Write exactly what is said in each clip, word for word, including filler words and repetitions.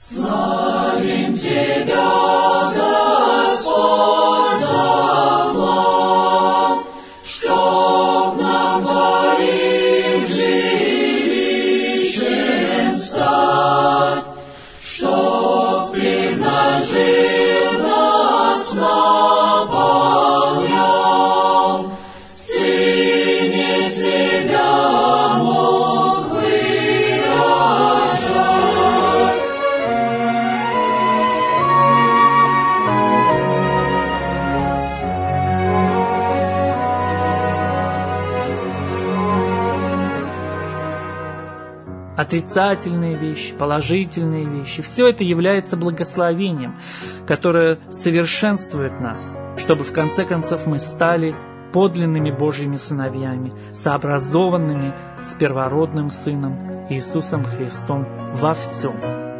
Славим Тебя, Господь, за план, чтоб нам Твоим жилищем стать, чтоб Ты в нас жил, нас наполнял, Сыне себя мог выражать. Отрицательные вещи, положительные вещи – все это является благословением, которое совершенствует нас, чтобы в конце концов мы стали подлинными Божьими сыновьями, сообразованными с первородным Сыном Иисусом Христом во всем.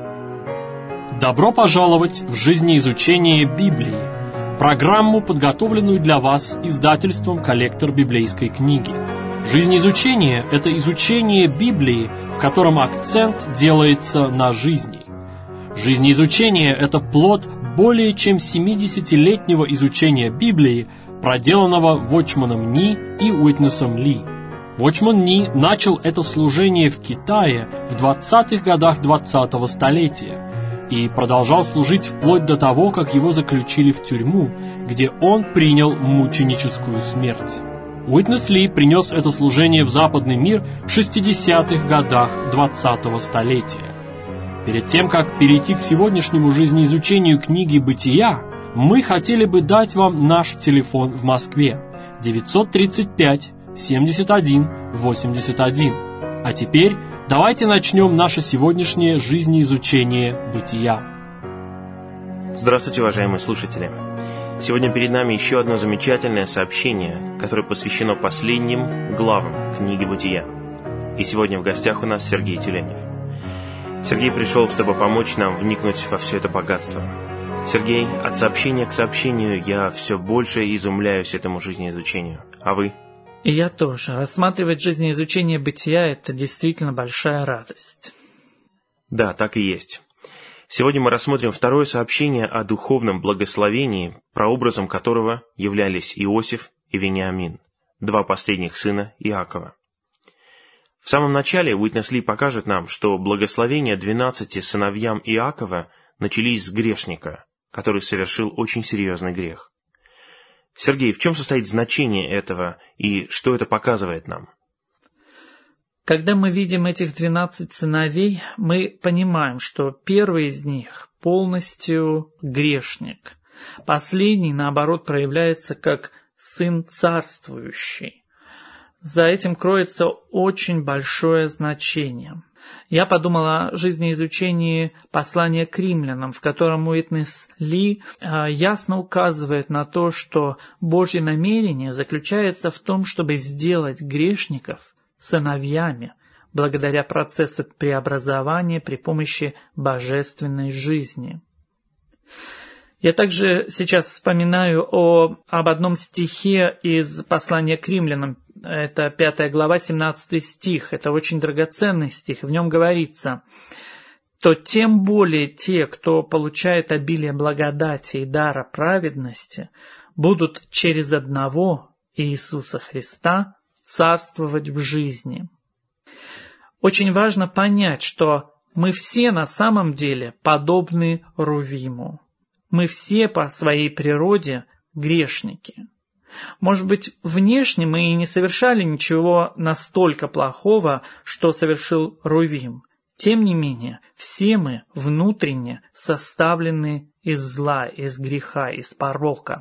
Добро пожаловать в жизнеизучение Библии, программу, подготовленную для вас издательством «Коллектор библейской книги». Жизнеизучение – это изучение Библии, в котором акцент делается на жизни. Жизнеизучение – это плод более чем семидесятилетнего изучения Библии, проделанного Вочманом Ни и Уитнесом Ли. Вочман Ни начал это служение в Китае в двадцатых годах двадцатого столетия и продолжал служить вплоть до того, как его заключили в тюрьму, где он принял мученическую смерть. Уитнес Ли принес это служение в западный мир в шестидесятых годах двадцатого столетия. Перед тем, как перейти к сегодняшнему жизнеизучению книги «Бытия», мы хотели бы дать вам наш телефон в Москве девятьсот тридцать пять семьдесят один восемьдесят один. А теперь давайте начнем наше сегодняшнее жизнеизучение «Бытия». Здравствуйте, уважаемые слушатели! Сегодня перед нами еще одно замечательное сообщение, которое посвящено последним главам книги «Бытия». И сегодня в гостях у нас Сергей Тюленев. Сергей пришел, чтобы помочь нам вникнуть во все это богатство. Сергей, от сообщения к сообщению я все больше изумляюсь этому жизнеизучению. А вы? И я тоже. Рассматривать жизнеизучение Бытия – это действительно большая радость. Да, так и есть. Сегодня мы рассмотрим второе сообщение о духовном благословении, прообразом которого являлись Иосиф и Вениамин, два последних сына Иакова. В самом начале Уитнес Ли покажет нам, что благословения двенадцати сыновьям Иакова начались с грешника, который совершил очень серьезный грех. Сергей, в чем состоит значение этого и что это показывает нам? Когда мы видим этих двенадцать сыновей, мы понимаем, что первый из них полностью грешник. Последний, наоборот, проявляется как сын царствующий. За этим кроется очень большое значение. Я подумал о жизнеизучении послания к римлянам, в котором Уитнес Ли ясно указывает на то, что Божье намерение заключается в том, чтобы сделать грешников сыновьями, благодаря процессу преобразования при помощи божественной жизни. Я также сейчас вспоминаю о, об одном стихе из послания к римлянам. Это пятая глава, семнадцатый стих. Это очень драгоценный стих. В нем говорится: «То тем более те, кто получает обилие благодати и дара праведности, будут через одного Иисуса Христа царствовать в жизни». Очень важно понять, что мы все на самом деле подобны Рувиму. Мы все по своей природе грешники. Может быть, внешне мы и не совершали ничего настолько плохого, что совершил Рувим. Тем не менее, все мы внутренне составлены из зла, из греха, из порока.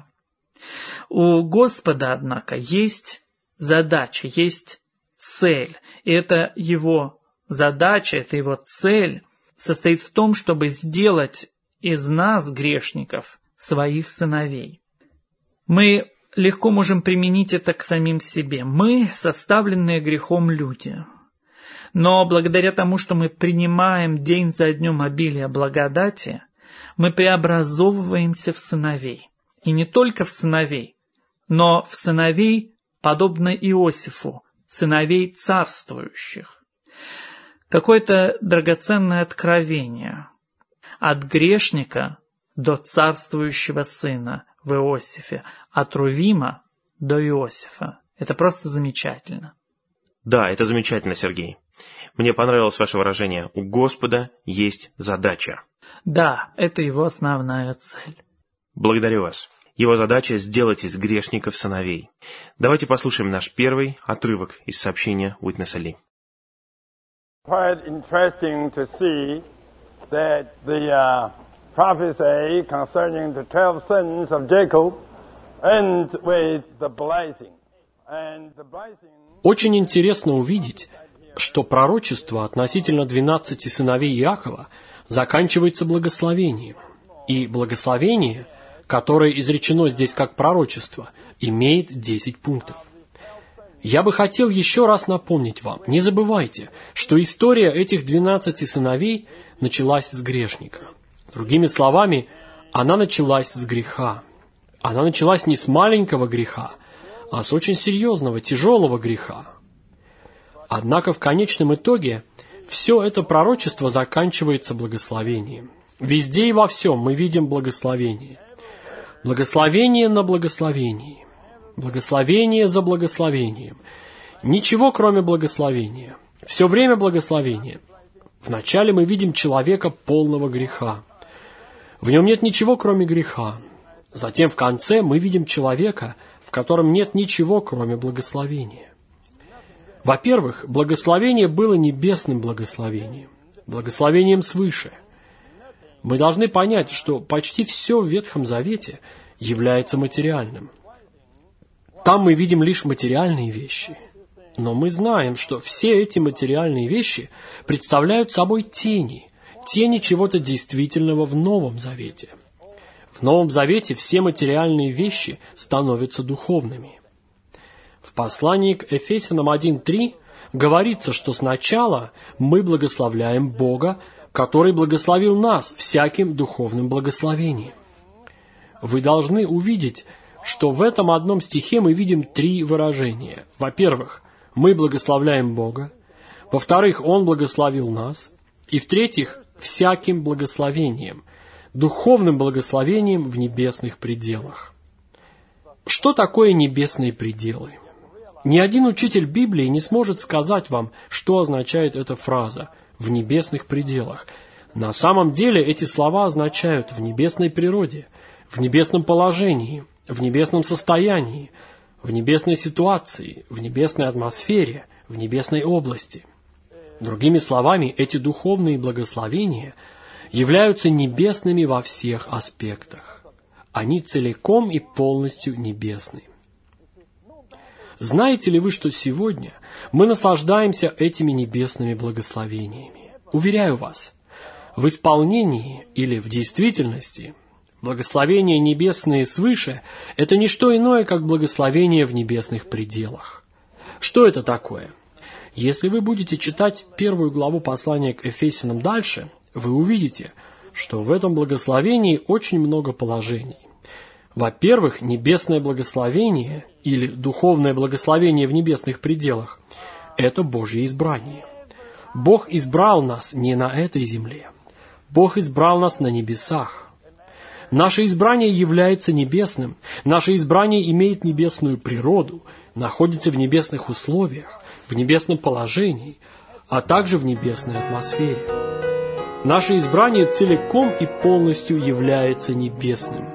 У Господа, однако, есть задача, есть цель. И это его задача, это его цель состоит в том, чтобы сделать из нас, грешников, своих сыновей. Мы легко можем применить это к самим себе. Мы составленные грехом люди. Но благодаря тому, что мы принимаем день за днем обилие благодати, мы преобразовываемся в сыновей. И не только в сыновей, но в сыновей, подобно Иосифу, сыновей царствующих. Какое-то драгоценное откровение. От грешника до царствующего сына в Иосифе, от Рувима до Иосифа. Это просто замечательно. Да, это замечательно, Сергей. Мне понравилось ваше выражение «У Господа есть задача». Да, это его основная цель. Благодарю вас. Его задача – сделать из грешников сыновей. Давайте послушаем наш первый отрывок из сообщения Уитнеса Ли. Quite interesting to see that the uh, prophecy concerning the twelve sons of Jacob ends with the blessing. And the blessing... Очень интересно увидеть, что пророчество относительно двенадцати сыновей Иакова заканчивается благословением. И благословение, которое изречено здесь как пророчество, имеет десять пунктов. Я бы хотел еще раз напомнить вам, не забывайте, что история этих двенадцати сыновей началась с грешника. Другими словами, она началась с греха. Она началась не с маленького греха, а с очень серьезного, тяжелого греха. Однако в конечном итоге все это пророчество заканчивается благословением. Везде и во всем мы видим благословение. Благословение на благословении. Благословение за благословением. Ничего, кроме благословения. Все время благословения. Вначале мы видим человека полного греха. В нем нет ничего, кроме греха. Затем в конце мы видим человека, в котором нет ничего, кроме благословения. Во-первых, благословение было небесным благословением, благословением свыше. Мы должны понять, что почти все в Ветхом Завете является материальным. Там мы видим лишь материальные вещи. Но мы знаем, что все эти материальные вещи представляют собой тени, тени чего-то действительного в Новом Завете. В Новом Завете все материальные вещи становятся духовными. В послании к Ефесянам один три говорится, что сначала мы благословляем Бога, который благословил нас всяким духовным благословением. Вы должны увидеть, что в этом одном стихе мы видим три выражения. Во-первых, мы благословляем Бога. Во-вторых, Он благословил нас. И в-третьих, всяким благословением, духовным благословением в небесных пределах. Что такое небесные пределы? Ни один учитель Библии не сможет сказать вам, что означает эта фраза «в небесных пределах». На самом деле эти слова означают «в небесной природе», «в небесном положении», «в небесном состоянии», «в небесной ситуации», «в небесной атмосфере», «в небесной области». Другими словами, эти духовные благословения являются небесными во всех аспектах. Они целиком и полностью небесны. Знаете ли вы, что сегодня мы наслаждаемся этими небесными благословениями? Уверяю вас, в исполнении или в действительности благословения небесные свыше – это не что иное, как благословение в небесных пределах. Что это такое? Если вы будете читать первую главу послания к Ефесянам дальше, вы увидите, что в этом благословении очень много положений. Во-первых, небесное благословение или духовное благословение в небесных пределах – это Божье избрание. Бог избрал нас не на этой земле. Бог избрал нас на небесах. Наше избрание является небесным. Наше избрание имеет небесную природу, находится в небесных условиях, в небесном положении, а также в небесной атмосфере. Наше избрание целиком и полностью является небесным.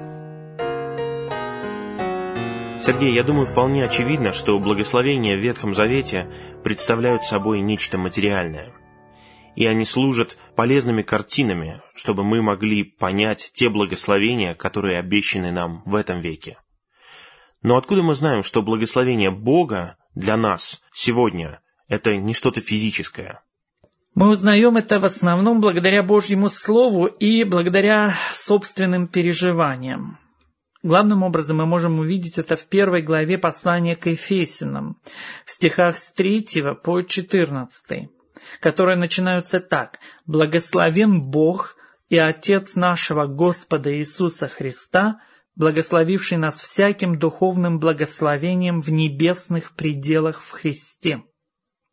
Сергей, я думаю, вполне очевидно, что благословения в Ветхом Завете представляют собой нечто материальное. И они служат полезными картинами, чтобы мы могли понять те благословения, которые обещаны нам в этом веке. Но откуда мы знаем, что благословение Бога для нас сегодня – это не что-то физическое? Мы узнаем это в основном благодаря Божьему Слову и благодаря собственным переживаниям. Главным образом мы можем увидеть это в первой главе послания к Ефесянам, в стихах с третьего по четырнадцатый, которые начинаются так: «Благословен Бог и Отец нашего Господа Иисуса Христа, благословивший нас всяким духовным благословением в небесных пределах в Христе».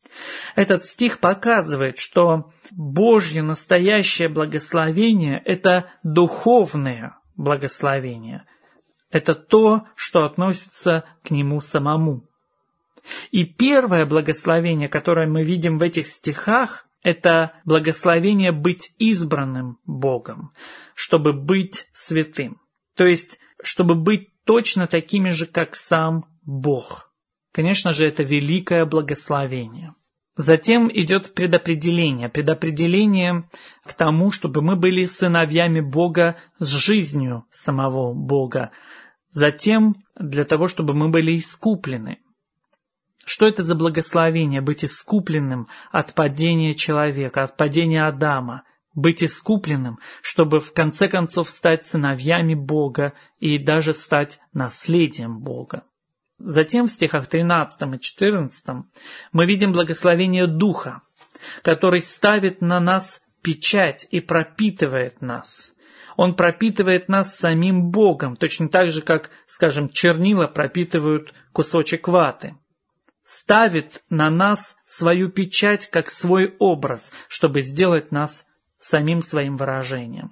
Этот стих показывает, что Божье настоящее благословение – это духовное благословение. Это то, что относится к Нему самому. И первое благословение, которое мы видим в этих стихах, это благословение быть избранным Богом, чтобы быть святым. То есть, чтобы быть точно такими же, как сам Бог. Конечно же, это великое благословение. Затем идет предопределение. Предопределение к тому, чтобы мы были сыновьями Бога с жизнью самого Бога. Затем для того, чтобы мы были искуплены. Что это за благословение? Быть искупленным от падения человека, от падения Адама. Быть искупленным, чтобы в конце концов стать сыновьями Бога и даже стать наследием Бога. Затем в стихах тринадцатом и четырнадцатом мы видим благословение Духа, который ставит на нас печать и пропитывает нас. Он пропитывает нас самим Богом, точно так же, как, скажем, чернила пропитывают кусочек ваты. Ставит на нас свою печать как свой образ, чтобы сделать нас самим своим выражением.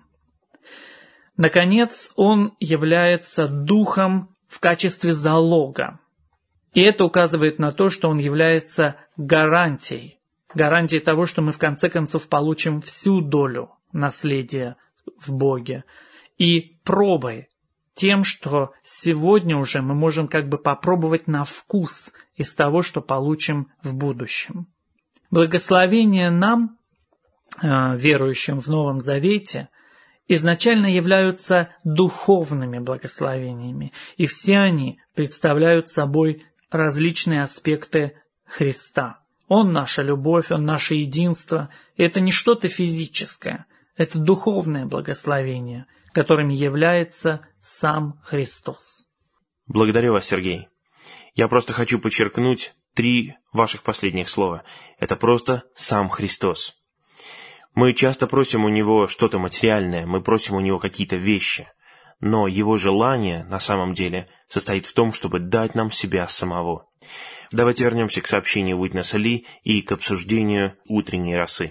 Наконец, Он является Духом в качестве залога. И это указывает на то, что Он является гарантией, гарантией того, что мы в конце концов получим всю долю наследия в Боге, и пробой, тем, что сегодня уже мы можем как бы попробовать на вкус из того, что получим в будущем. Благословения нам, верующим в Новом Завете, изначально являются духовными благословениями, и все они представляют собой различные аспекты Христа. Он наша любовь, Он наше единство. И это не что-то физическое, это духовное благословение, которыми является сам Христос. Благодарю вас, Сергей. Я просто хочу подчеркнуть три ваших последних слова. Это просто сам Христос. Мы часто просим у Него что-то материальное, мы просим у Него какие-то вещи, но Его желание на самом деле состоит в том, чтобы дать нам себя самого. Давайте вернемся к сообщению Уитнеса Ли и к обсуждению утренней росы.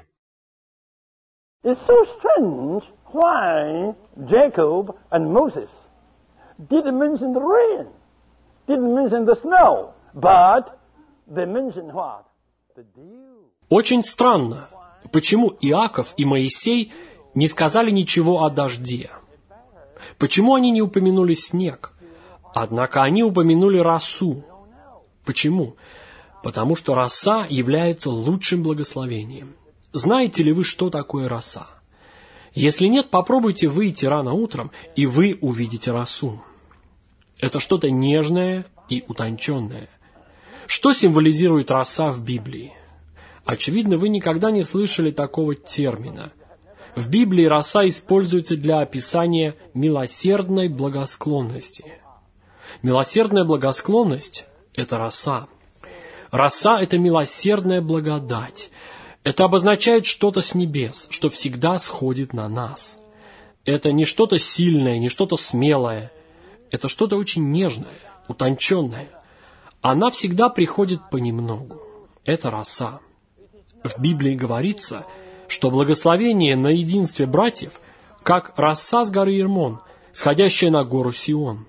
It's so strange why Jacob and Moses didn't mention the rain, didn't mention the snow, but they mentioned what? The dew. Очень странно, почему Иаков и Моисей не сказали ничего о дожде. Почему они не упомянули снег? Однако они упомянули росу. Почему? Потому что роса является лучшим благословением. Знаете ли вы, что такое роса? Если нет, попробуйте выйти рано утром, и вы увидите росу. Это что-то нежное и утонченное. Что символизирует роса в Библии? Очевидно, вы никогда не слышали такого термина. В Библии роса используется для описания милосердной благосклонности. Милосердная благосклонность – это роса. Роса – это милосердная благодать. Это обозначает что-то с небес, что всегда сходит на нас. Это не что-то сильное, не что-то смелое. Это что-то очень нежное, утонченное. Она всегда приходит понемногу. Это роса. В Библии говорится, что благословение на единстве братьев, как роса с горы Ермон, сходящая на гору Сион.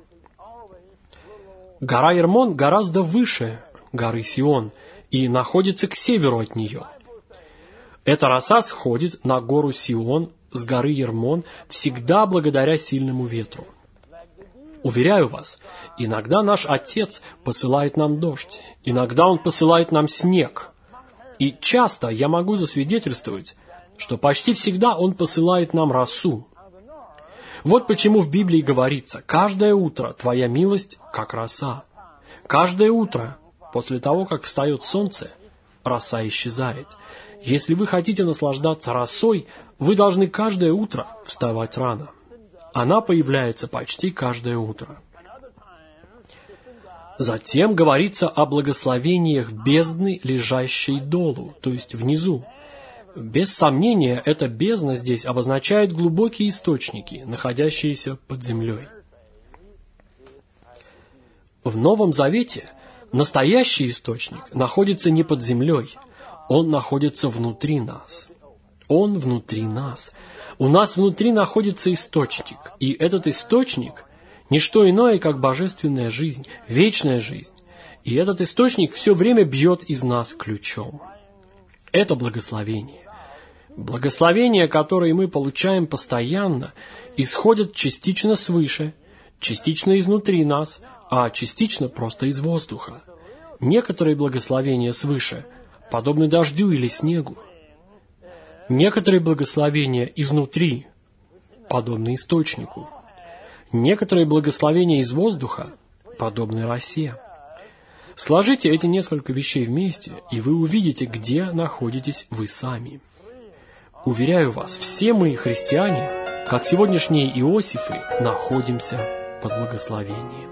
Гора Ермон гораздо выше горы Сион и находится к северу от нее. Эта роса сходит на гору Сион с горы Ермон всегда благодаря сильному ветру. Уверяю вас, иногда наш Отец посылает нам дождь, иногда Он посылает нам снег. И часто я могу засвидетельствовать, что почти всегда Он посылает нам росу. Вот почему в Библии говорится: «Каждое утро Твоя милость, как роса». Каждое утро, после того, как встает солнце, роса исчезает. Если вы хотите наслаждаться росой, вы должны каждое утро вставать рано. Она появляется почти каждое утро. Затем говорится о благословениях бездны, лежащей долу, то есть внизу. Без сомнения, эта бездна здесь обозначает глубокие источники, находящиеся под землей. В Новом Завете настоящий источник находится не под землей, Он находится внутри нас. Он внутри нас. У нас внутри находится источник. И этот источник – не что иное, как божественная жизнь, вечная жизнь. И этот источник все время бьет из нас ключом. Это благословение. Благословения, которые мы получаем постоянно, исходят частично свыше, частично изнутри нас, а частично просто из воздуха. Некоторые благословения свыше подобны дождю или снегу. Некоторые благословения изнутри подобны источнику. Некоторые благословения из воздуха подобны росе. Сложите эти несколько вещей вместе, и вы увидите, где находитесь вы сами. Уверяю вас, все мы, христиане, как сегодняшние Иосифы, находимся под благословением.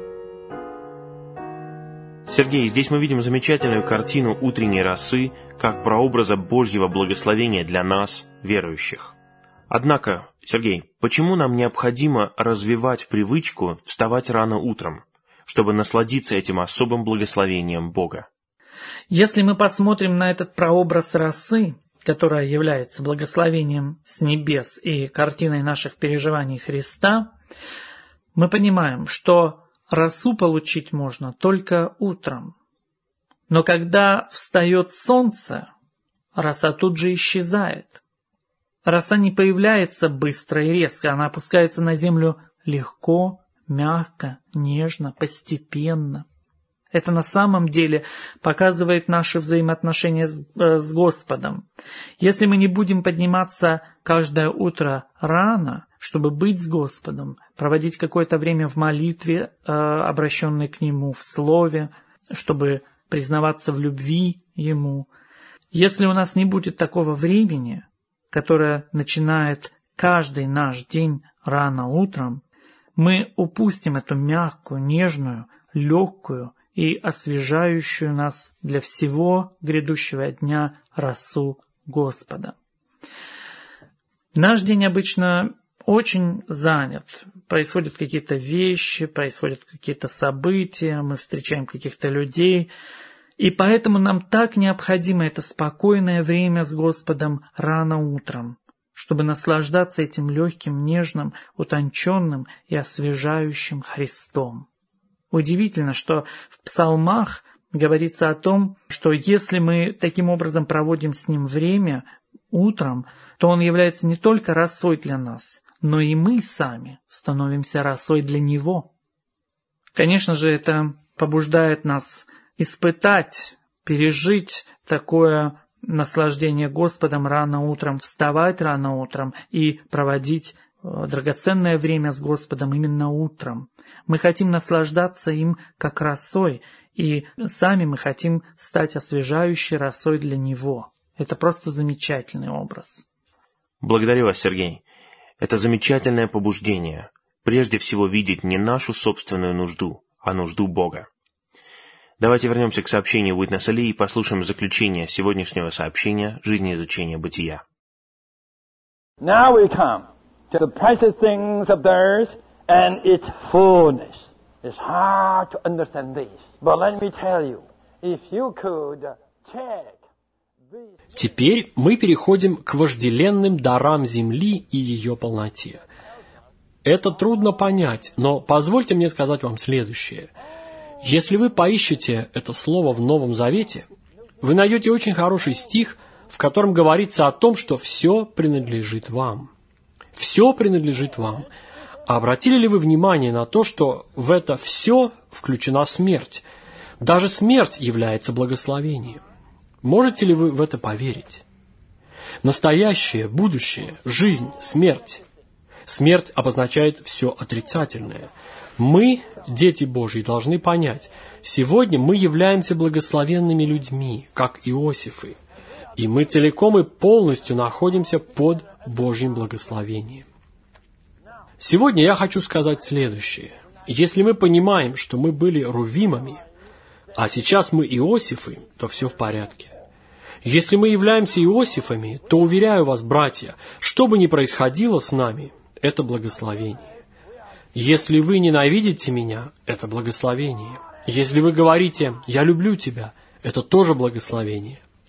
Сергей, здесь мы видим замечательную картину утренней росы, как прообраза Божьего благословения для нас, верующих. Однако, Сергей, почему нам необходимо развивать привычку вставать рано утром, чтобы насладиться этим особым благословением Бога? Если мы посмотрим на этот прообраз росы, которая является благословением с небес и картиной наших переживаний Христа, мы понимаем, что росу получить можно только утром. Но когда встает солнце, роса тут же исчезает. Роса не появляется быстро и резко, она опускается на землю легко, мягко, нежно, постепенно. Это на самом деле показывает наши взаимоотношения с, э, с Господом. Если мы не будем подниматься каждое утро рано, чтобы быть с Господом, проводить какое-то время в молитве, э, обращенной к Нему, в Слове, чтобы признаваться в любви Ему. Если у нас не будет такого времени, которое начинает каждый наш день рано утром, мы упустим эту мягкую, нежную, легкую и освежающую нас для всего грядущего дня росу Господа. Наш день обычно очень занят. Происходят какие-то вещи, происходят какие-то события, мы встречаем каких-то людей. И поэтому нам так необходимо это спокойное время с Господом рано утром, чтобы наслаждаться этим легким, нежным, утонченным и освежающим Христом. Удивительно, что в псалмах говорится о том, что если мы таким образом проводим с Ним время утром, то Он является не только росой для нас, но и мы сами становимся росой для Него. Конечно же, это побуждает нас испытать, пережить такое наслаждение Господом рано утром, вставать рано утром и проводить драгоценное время с Господом именно утром. Мы хотим наслаждаться им как росой, и сами мы хотим стать освежающей росой для Него. Это просто замечательный образ. Благодарю вас, Сергей. Это замечательное побуждение. Прежде всего видеть не нашу собственную нужду, а нужду Бога. Давайте вернемся к сообщению Уитнеса Ли и послушаем заключение сегодняшнего сообщения «Жизнеизучение бытия». Now we come to the precious things of the earth and its fullness. It's hard to understand this, but let me tell you, if you could check this... Теперь мы переходим к вожделенным дарам земли и ее полноте. Это трудно понять, но позвольте мне сказать вам следующее. Если вы поищете это слово в Новом Завете, вы найдете очень хороший стих, в котором говорится о том, что все принадлежит вам. Все принадлежит вам. А обратили ли вы внимание на то, что в это все включена смерть? Даже смерть является благословением. Можете ли вы в это поверить? Настоящее, будущее, жизнь, смерть. Смерть обозначает все отрицательное. Мы, дети Божьи, должны понять, сегодня мы являемся благословенными людьми, как Иосифы, и мы целиком и полностью находимся под Божьим благословением. Сегодня я хочу сказать следующее. Если мы понимаем, что мы были рувимами, а сейчас мы Иосифы, то все в порядке. Если мы являемся Иосифами, то, уверяю вас, братья, что бы ни происходило с нами, это благословение. Если вы ненавидите меня, это благословение. Если вы говорите «я люблю тебя», это тоже благословение.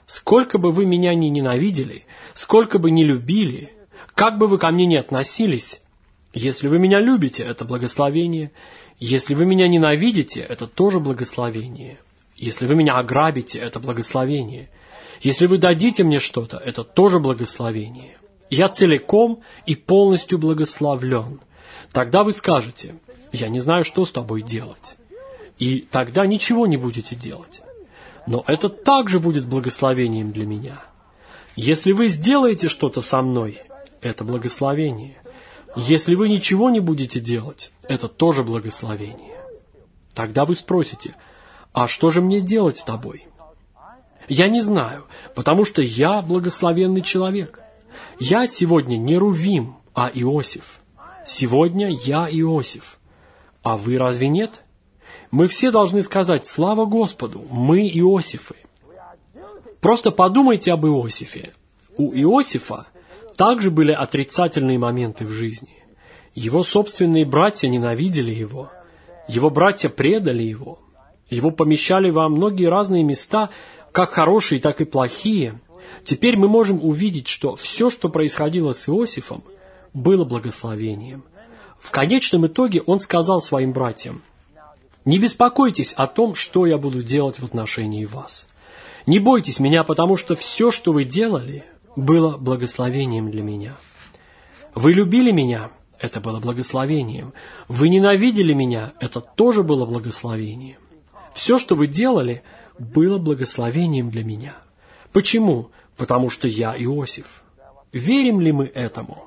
Сколько бы вы меня ни ненавидели, сколько бы ни любили, как бы вы ко мне ни относились, если вы меня любите, это благословение. Если вы меня ненавидите, это тоже благословение. Если вы меня ограбите, это благословение. Если вы дадите мне что-то, это тоже благословение. Я целиком и полностью благословлен. Тогда вы скажете: я не знаю, что с тобой делать. И тогда ничего не будете делать. Но это также будет благословением для меня. Если вы сделаете что-то со мной, это благословение. Если вы ничего не будете делать, это тоже благословение. Тогда вы спросите: а что же мне делать с тобой? Я не знаю, потому что я благословенный человек. Я сегодня не Рувим, а Иосиф. Сегодня я Иосиф. А вы разве нет? Мы все должны сказать: слава Господу, мы Иосифы. Просто подумайте об Иосифе. У Иосифа также были отрицательные моменты в жизни. Его собственные братья ненавидели его. Его братья предали его. Его помещали во многие разные места, как хорошие, так и плохие. Теперь мы можем увидеть, что все, что происходило с Иосифом, было благословением. В конечном итоге он сказал своим братьям: «Не беспокойтесь о том, что я буду делать в отношении вас. Не бойтесь меня, потому что все, что вы делали, было благословением для меня. Вы любили меня, это было благословением. Вы ненавидели меня, это тоже было благословением. Все, что вы делали, было благословением для меня. Почему? Потому что я Иосиф. Верим ли мы этому?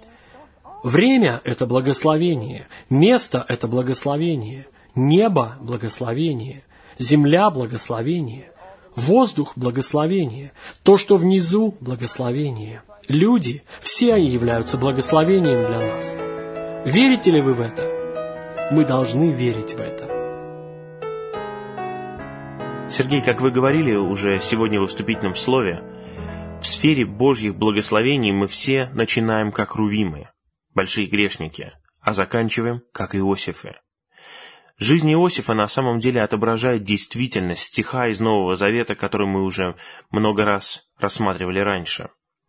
Время – это благословение, место – это благословение, небо – благословение, земля – благословение, воздух – благословение, то, что внизу – благословение. Люди, все они являются благословением для нас. Верите ли вы в это? Мы должны верить в это. Сергей, как вы говорили уже сегодня в вступительном слове, в сфере Божьих благословений мы все начинаем как Рувимы, большие грешники, а заканчиваем как Иосифы. Жизнь Иосифа на самом деле отображает действительность стиха из Нового Завета, который мы уже много раз рассматривали раньше.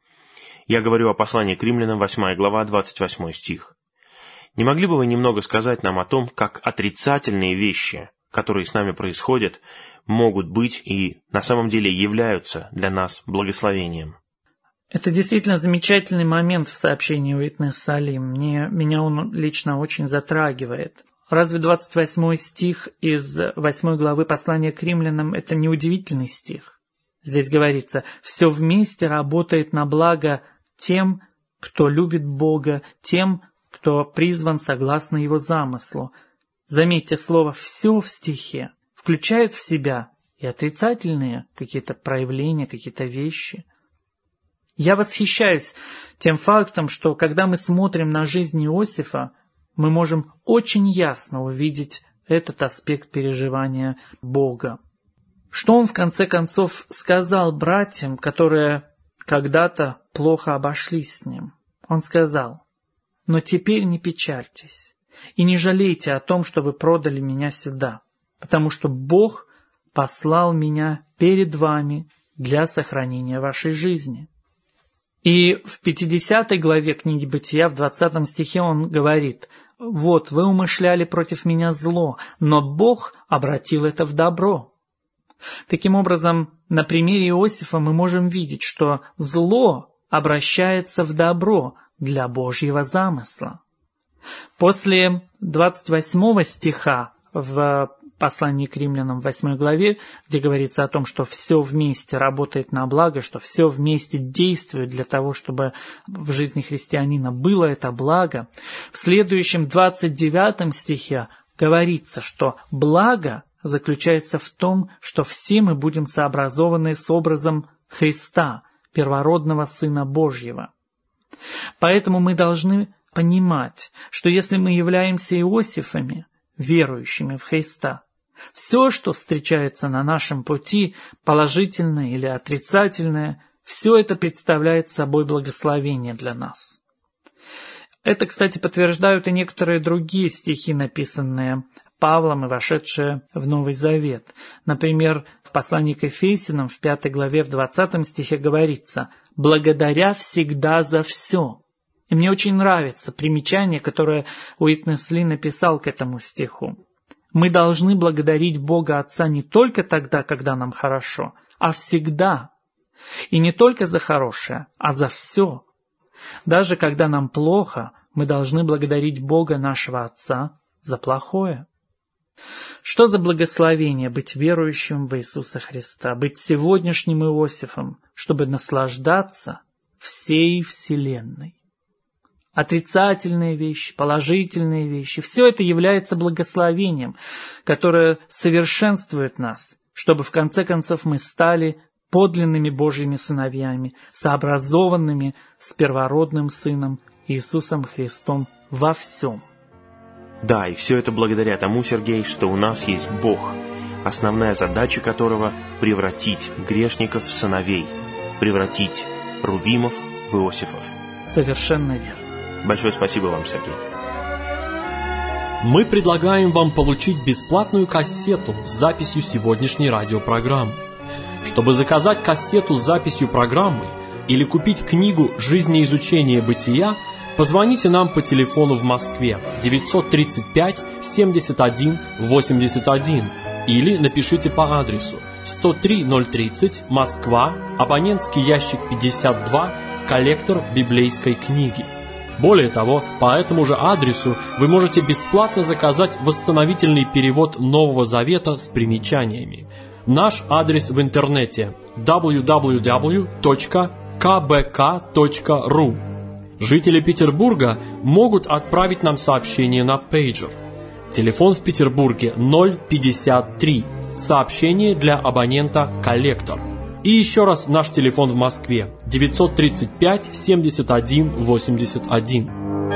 Я говорю о послании к римлянам, восьмая глава, двадцать восьмой стих. Не могли бы вы немного сказать нам о том, как отрицательные вещи, которые с нами происходят, могут быть и на самом деле являются для нас благословением? Это действительно замечательный момент в сообщении Уитнес Салим. Мне, меня он лично очень затрагивает. Разве двадцать восьмой стих из восьмой главы послания к римлянам – это не удивительный стих? Здесь говорится: «Все вместе работает на благо тем, кто любит Бога, тем, кто призван согласно Его замыслу». Заметьте, слово «все» в стихе включает в себя и отрицательные какие-то проявления, какие-то вещи. Я восхищаюсь тем фактом, что когда мы смотрим на жизнь Иосифа, мы можем очень ясно увидеть этот аспект переживания Бога. Что он в конце концов сказал братьям, которые когда-то плохо обошлись с ним? Он сказал: «Но теперь не печальтесь и не жалейте о том, что вы продали меня сюда, потому что Бог послал меня перед вами для сохранения вашей жизни». И в пятидесятой главе книги Бытия, в двадцатом стихе он говорит: «Вот, вы умышляли против меня зло, но Бог обратил это в добро». Таким образом, на примере Иосифа мы можем видеть, что зло обращается в добро для Божьего замысла. После двадцать восьмого стиха в послании к римлянам в восьмой главе, где говорится о том, что все вместе работает на благо, что все вместе действует для того, чтобы в жизни христианина было это благо, в следующем двадцать девятом стихе говорится, что благо заключается в том, что все мы будем сообразованы с образом Христа, первородного Сына Божьего. Поэтому мы должны понимать, что если мы являемся Иосифами, верующими в Христа, все, что встречается на нашем пути, положительное или отрицательное, все это представляет собой благословение для нас. Это, кстати, подтверждают и некоторые другие стихи, написанные Павлом и вошедшее в Новый Завет. Например, в послании к Ефесянам в пятой главе в двадцатом стихе говорится «благодаря всегда за все». И мне очень нравится примечание, которое Уитнес Ли написал к этому стиху. Мы должны благодарить Бога Отца не только тогда, когда нам хорошо, а всегда. И не только за хорошее, а за все. Даже когда нам плохо, мы должны благодарить Бога нашего Отца за плохое. Что за благословение быть верующим в Иисуса Христа, быть сегодняшним Иосифом, чтобы наслаждаться всей Вселенной. Отрицательные вещи, положительные вещи, все это является благословением, которое совершенствует нас, чтобы в конце концов мы стали подлинными Божьими сыновьями, сообразованными с первородным Сыном Иисусом Христом во всем. Да, и все это благодаря тому, Сергей, что у нас есть Бог, основная задача которого – превратить грешников в сыновей, превратить Рувимов в Иосифов. Совершенно верно. Большое спасибо вам, Сергей. Мы предлагаем вам получить бесплатную кассету с записью сегодняшней радиопрограммы. Чтобы заказать кассету с записью программы или купить книгу «Жизнеизучение бытия», позвоните нам по телефону в Москве девятьсот тридцать пять семьдесят один восемьдесят один или напишите по адресу сто три ноль тридцать, Москва, абонентский ящик пятьдесят два, коллектор библейской книги. Более того, по этому же адресу вы можете бесплатно заказать восстановительный перевод Нового Завета с примечаниями. Наш адрес в интернете дабл ю дабл ю дабл ю точка ка бэ ка точка ру. Жители Петербурга могут отправить нам сообщение на пейджер. Телефон в Петербурге ноль пятьдесят три. Сообщение для абонента «Коллектор». И еще раз наш телефон в Москве девятьсот тридцать пять семьдесят один восемьдесят один.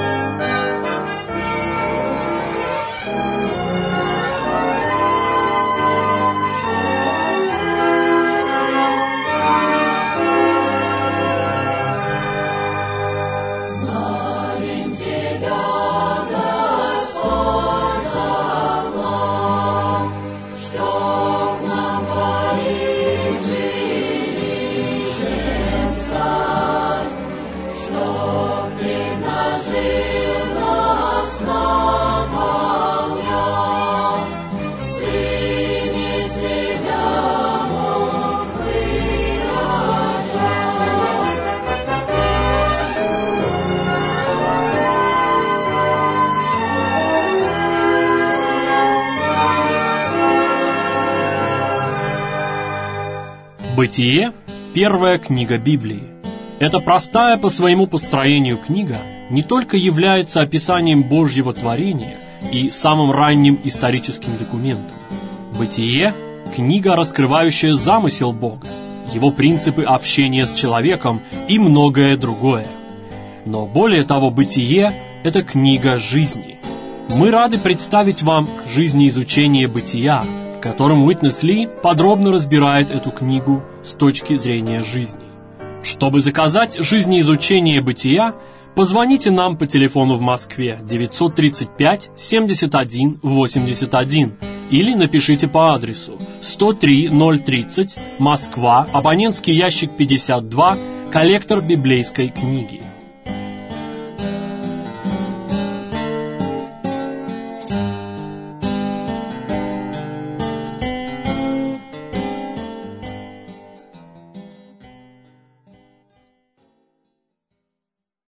Бытие – первая книга Библии. Эта простая по своему построению книга не только является описанием Божьего творения и самым ранним историческим документом. Бытие – книга, раскрывающая замысел Бога, его принципы общения с человеком и многое другое. Но более того, Бытие – это книга жизни. Мы рады представить вам жизнеизучение Бытия, в котором Уитнес Ли подробно разбирает эту книгу с точки зрения жизни. Чтобы заказать жизнеизучение Бытия, позвоните нам по телефону в Москве девятьсот тридцать пять семьдесят один восемьдесят один или напишите по адресу сто три ноль тридцать, Москва, абонентский ящик пятьдесят два, коллектор библейской книги.